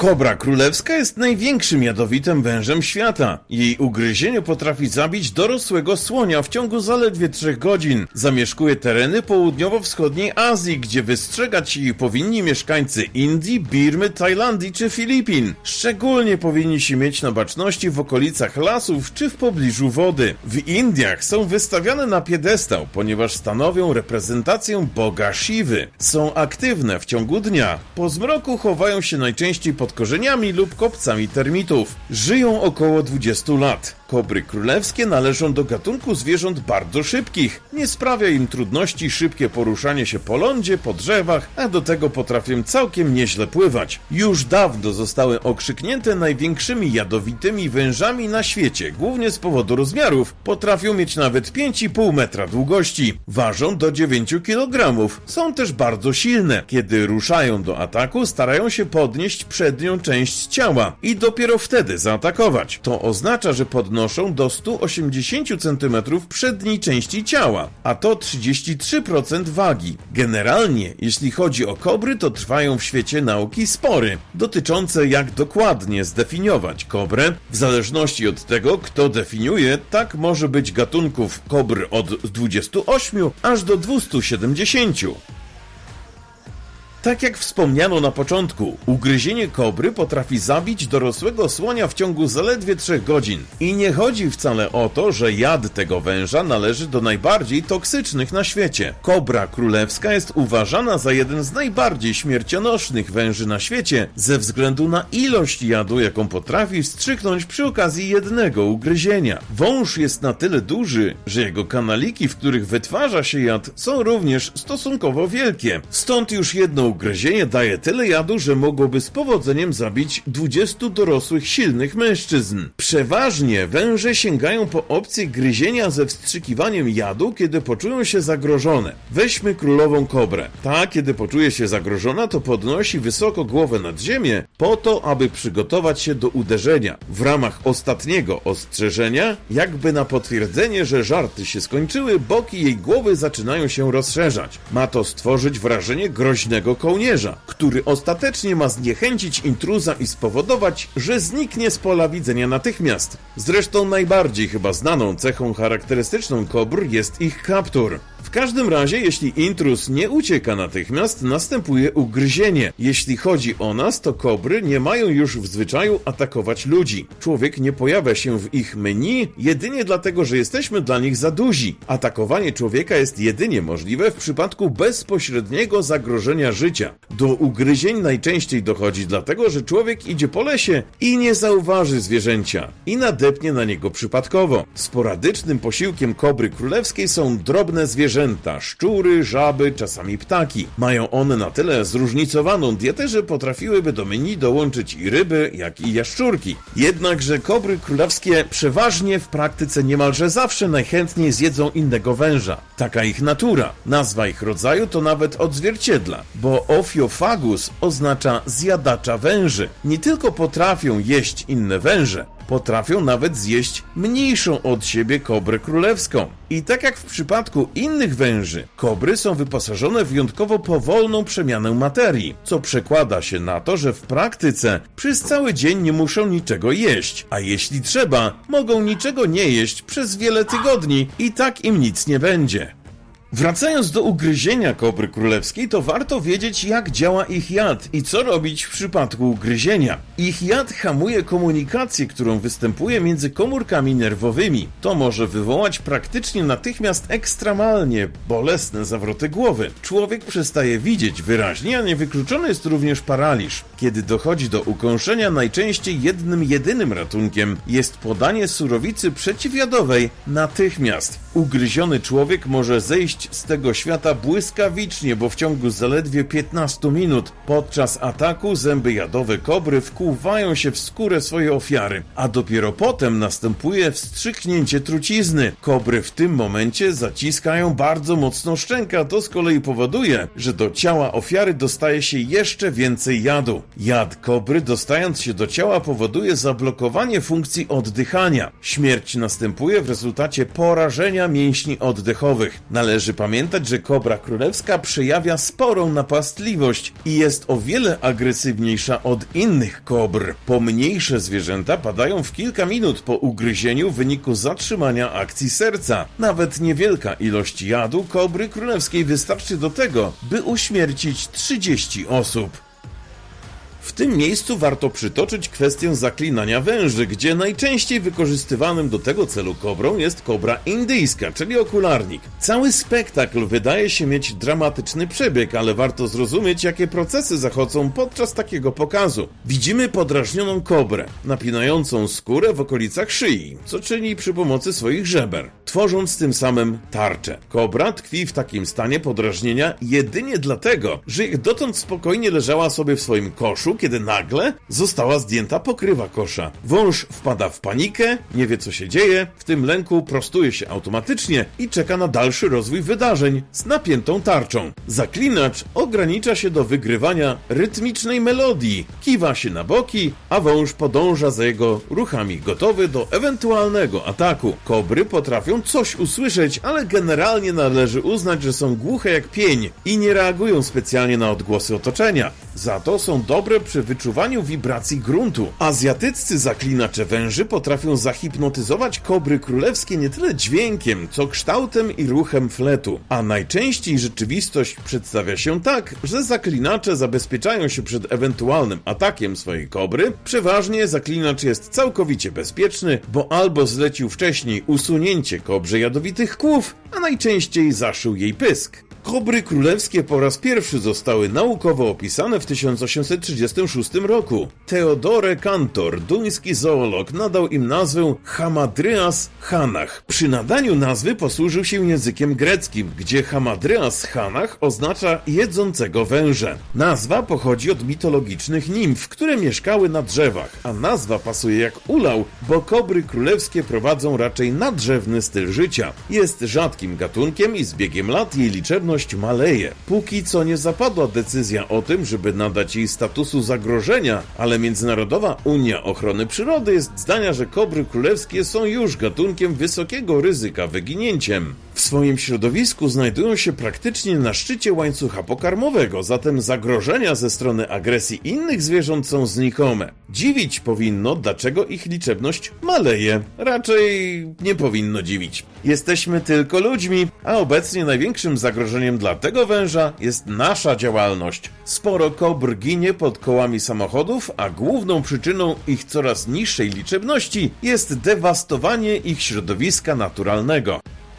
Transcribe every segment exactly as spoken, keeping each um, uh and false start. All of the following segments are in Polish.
Kobra królewska jest największym jadowitym wężem świata. Jej ugryzienie potrafi zabić dorosłego słonia w ciągu zaledwie trzech godzin. Zamieszkuje tereny południowo-wschodniej Azji, gdzie wystrzegać jej powinni mieszkańcy Indii, Birmy, Tajlandii czy Filipin. Szczególnie powinni mieć na baczności w okolicach lasów czy w pobliżu wody. W Indiach są wystawiane na piedestał, ponieważ stanowią reprezentację boga Siwy. Są aktywne w ciągu dnia. Po zmroku chowają się najczęściej pod korzeniami lub kopcami termitów. Żyją około dwudziestu lat. Kobry królewskie należą do gatunku zwierząt bardzo szybkich. Nie sprawia im trudności szybkie poruszanie się po lądzie, po drzewach, a do tego potrafią całkiem nieźle pływać. Już dawno zostały okrzyknięte największymi jadowitymi wężami na świecie, głównie z powodu rozmiarów. Potrafią mieć nawet pięć i pół metra długości. Ważą do dziewięciu kilogramów. Są też bardzo silne. Kiedy ruszają do ataku, starają się podnieść przednią część ciała i dopiero wtedy zaatakować. To oznacza, że podnoszą do stu osiemdziesięciu centymetrów przedniej części ciała, a to trzydzieści trzy procent wagi. Generalnie, jeśli chodzi o kobry, to trwają w świecie nauki spory, dotyczące jak dokładnie zdefiniować kobrę. W zależności od tego, kto definiuje, tak może być gatunków kobr od dwudziestu ośmiu aż do dwustu siedemdziesięciu. Tak jak wspomniano na początku, ugryzienie kobry potrafi zabić dorosłego słonia w ciągu zaledwie trzech godzin. I nie chodzi wcale o to, że jad tego węża należy do najbardziej toksycznych na świecie. Kobra królewska jest uważana za jeden z najbardziej śmiercionośnych węży na świecie ze względu na ilość jadu, jaką potrafi wstrzyknąć przy okazji jednego ugryzienia. Wąż jest na tyle duży, że jego kanaliki, w których wytwarza się jad, są również stosunkowo wielkie. Stąd już jedno ugryzienie daje tyle jadu, że mogłoby z powodzeniem zabić dwudziestu dorosłych, silnych mężczyzn. Przeważnie węże sięgają po opcję gryzienia ze wstrzykiwaniem jadu, kiedy poczują się zagrożone. Weźmy królową kobrę. Ta, kiedy poczuje się zagrożona, to podnosi wysoko głowę nad ziemię po to, aby przygotować się do uderzenia. W ramach ostatniego ostrzeżenia, jakby na potwierdzenie, że żarty się skończyły, boki jej głowy zaczynają się rozszerzać. Ma to stworzyć wrażenie groźnego kołnierza, który ostatecznie ma zniechęcić intruza i spowodować, że zniknie z pola widzenia natychmiast. Zresztą najbardziej chyba znaną cechą charakterystyczną kobr jest ich kaptur. W każdym razie, jeśli intruz nie ucieka natychmiast, następuje ugryzienie. Jeśli chodzi o nas, to kobry nie mają już w zwyczaju atakować ludzi. Człowiek nie pojawia się w ich menu jedynie dlatego, że jesteśmy dla nich za duzi. Atakowanie człowieka jest jedynie możliwe w przypadku bezpośredniego zagrożenia życia. Do ugryzień najczęściej dochodzi dlatego, że człowiek idzie po lesie i nie zauważy zwierzęcia i nadepnie na niego przypadkowo. Sporadycznym posiłkiem kobry królewskiej są drobne zwierzęta, szczury, żaby, czasami ptaki. Mają one na tyle zróżnicowaną dietę, że potrafiłyby do menu dołączyć i ryby, jak i jaszczurki. Jednakże kobry królewskie przeważnie w praktyce niemalże zawsze najchętniej zjedzą innego węża. Taka ich natura. Nazwa ich rodzaju to nawet odzwierciedla, bo Ophiofagus oznacza zjadacza węży. Nie tylko potrafią jeść inne węże, potrafią nawet zjeść mniejszą od siebie kobrę królewską. I tak jak w przypadku innych węży, kobry są wyposażone w wyjątkowo powolną przemianę materii, co przekłada się na to, że w praktyce przez cały dzień nie muszą niczego jeść, a jeśli trzeba, mogą niczego nie jeść przez wiele tygodni i tak im nic nie będzie. Wracając do ugryzienia kobry królewskiej, to warto wiedzieć, jak działa ich jad i co robić w przypadku ugryzienia. Ich jad hamuje komunikację, którą występuje między komórkami nerwowymi. To może wywołać praktycznie natychmiast ekstremalnie bolesne zawroty głowy. Człowiek przestaje widzieć wyraźnie, a niewykluczony jest również paraliż. Kiedy dochodzi do ukąszenia, najczęściej jednym jedynym ratunkiem jest podanie surowicy przeciwjadowej natychmiast. Ugryziony człowiek może zejść z tego świata błyskawicznie, bo w ciągu zaledwie piętnastu minut podczas ataku zęby jadowe kobry wkuwają się w skórę swojej ofiary, a dopiero potem następuje wstrzyknięcie trucizny. Kobry w tym momencie zaciskają bardzo mocno szczękę, a to z kolei powoduje, że do ciała ofiary dostaje się jeszcze więcej jadu. Jad kobry, dostając się do ciała, powoduje zablokowanie funkcji oddychania. Śmierć następuje w rezultacie porażenia mięśni oddechowych. Należy Należy pamiętać, że kobra królewska przejawia sporą napastliwość i jest o wiele agresywniejsza od innych kobr. Pomniejsze zwierzęta padają w kilka minut po ugryzieniu w wyniku zatrzymania akcji serca. Nawet niewielka ilość jadu kobry królewskiej wystarczy do tego, by uśmiercić trzydzieści osób. W tym miejscu warto przytoczyć kwestię zaklinania węży, gdzie najczęściej wykorzystywanym do tego celu kobrą jest kobra indyjska, czyli okularnik. Cały spektakl wydaje się mieć dramatyczny przebieg, ale warto zrozumieć, jakie procesy zachodzą podczas takiego pokazu. Widzimy podrażnioną kobrę, napinającą skórę w okolicach szyi, co czyni przy pomocy swoich żeber, tworząc tym samym tarczę. Kobra tkwi w takim stanie podrażnienia jedynie dlatego, że jak dotąd spokojnie leżała sobie w swoim koszu, kiedy nagle została zdjęta pokrywa kosza. Wąż wpada w panikę, nie wie co się dzieje, w tym lęku prostuje się automatycznie i czeka na dalszy rozwój wydarzeń z napiętą tarczą. Zaklinacz ogranicza się do wygrywania rytmicznej melodii, kiwa się na boki, a wąż podąża za jego ruchami, gotowy do ewentualnego ataku. Kobry potrafią coś usłyszeć, ale generalnie należy uznać, że są głuche jak pień i nie reagują specjalnie na odgłosy otoczenia. Za to są dobre przy wyczuwaniu wibracji gruntu. Azjatyccy zaklinacze węży potrafią zahipnotyzować kobry królewskie nie tyle dźwiękiem, co kształtem i ruchem fletu. A najczęściej rzeczywistość przedstawia się tak, że zaklinacze zabezpieczają się przed ewentualnym atakiem swojej kobry. Przeważnie zaklinacz jest całkowicie bezpieczny, bo albo zlecił wcześniej usunięcie kobrze jadowitych kłów, a najczęściej zaszył jej pysk. Kobry królewskie po raz pierwszy zostały naukowo opisane w tysiąc osiemset trzydziestym szóstym roku. Theodore Cantor, duński zoolog, nadał im nazwę Hamadryas hanach. Przy nadaniu nazwy posłużył się językiem greckim, gdzie Hamadryas hanach oznacza jedzącego węża. Nazwa pochodzi od mitologicznych nimf, które mieszkały na drzewach, a nazwa pasuje jak ulał, bo kobry królewskie prowadzą raczej nadrzewny styl życia. Jest rzadkim gatunkiem i z biegiem lat jej liczebność maleje. Póki co nie zapadła decyzja o tym, żeby nadać jej statusu zagrożenia, ale Międzynarodowa Unia Ochrony Przyrody jest zdania, że kobry królewskie są już gatunkiem wysokiego ryzyka wyginięciem. W swoim środowisku znajdują się praktycznie na szczycie łańcucha pokarmowego, zatem zagrożenia ze strony agresji innych zwierząt są znikome. Dziwić powinno, dlaczego ich liczebność maleje. Raczej nie powinno dziwić. Jesteśmy tylko ludźmi, a obecnie największym zagrożeniem dla tego węża jest nasza działalność. Sporo kobr ginie pod kołami samochodów, a główną przyczyną ich coraz niższej liczebności jest dewastowanie ich środowiska naturalnego.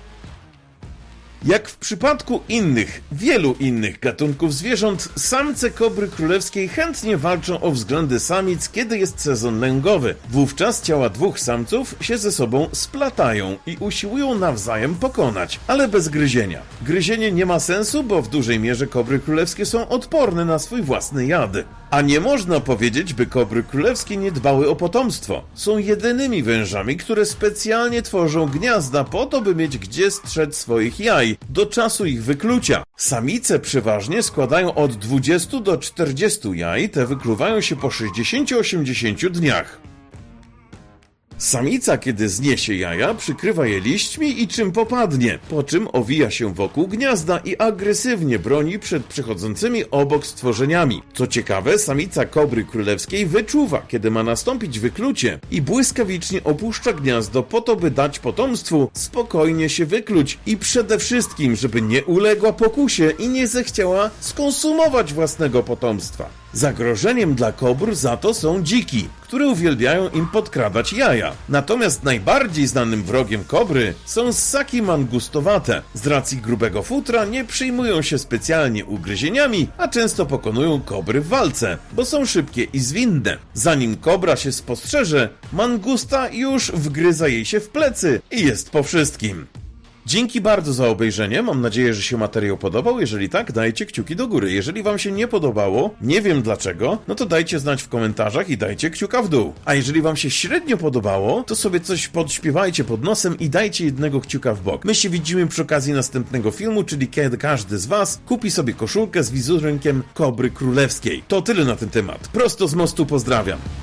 Jak w przypadku innych, wielu innych gatunków zwierząt, samce kobry królewskiej chętnie walczą o względy samic, kiedy jest sezon lęgowy. Wówczas ciała dwóch samców się ze sobą splatają i usiłują nawzajem pokonać, ale bez gryzienia. Gryzienie nie ma sensu, bo w dużej mierze kobry królewskie są odporne na swój własny jad. A nie można powiedzieć, by kobry królewskie nie dbały o potomstwo. Są jedynymi wężami, które specjalnie tworzą gniazda po to, by mieć gdzie strzec swoich jaj do czasu ich wyklucia. Samice przeważnie składają od dwudziestu do czterdziestu jaj, te wykluwają się po sześćdziesięciu do osiemdziesięciu dniach. Samica, kiedy zniesie jaja, przykrywa je liśćmi i czym popadnie, po czym owija się wokół gniazda i agresywnie broni przed przechodzącymi obok stworzeniami. Co ciekawe, samica kobry królewskiej wyczuwa, kiedy ma nastąpić wyklucie i błyskawicznie opuszcza gniazdo po to, by dać potomstwu spokojnie się wykluć i przede wszystkim, żeby nie uległa pokusie i nie zechciała skonsumować własnego potomstwa. Zagrożeniem dla kobr za to są dziki, które uwielbiają im podkradać jaja. Natomiast najbardziej znanym wrogiem kobry są ssaki mangustowate. Z racji grubego futra nie przyjmują się specjalnie ugryzieniami, a często pokonują kobry w walce, bo są szybkie i zwinne. Zanim kobra się spostrzeże, mangusta już wgryza jej się w plecy i jest po wszystkim. Dzięki bardzo za obejrzenie, mam nadzieję, że się materiał podobał. Jeżeli tak, dajcie kciuki do góry. Jeżeli wam się nie podobało, nie wiem dlaczego, no to dajcie znać w komentarzach i dajcie kciuka w dół. A jeżeli wam się średnio podobało, to sobie coś podśpiewajcie pod nosem i dajcie jednego kciuka w bok. My się widzimy przy okazji następnego filmu, czyli kiedy każdy z was kupi sobie koszulkę z wizerunkiem kobry królewskiej. To tyle na ten temat. Prosto z mostu pozdrawiam.